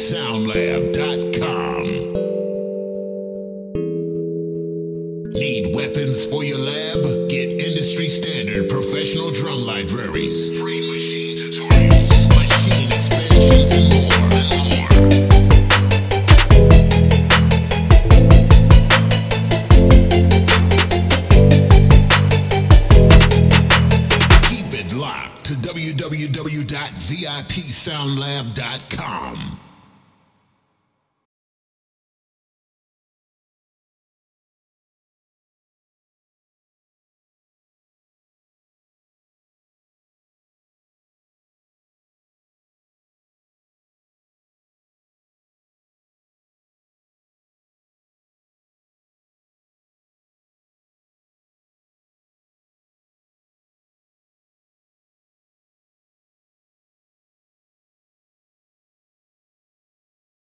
VIPSoundLab.com. Need weapons for your lab? Get industry standard professional drum libraries, free machine tutorials, machine expansions, and more. Keep it locked to www.vipsoundlab.com.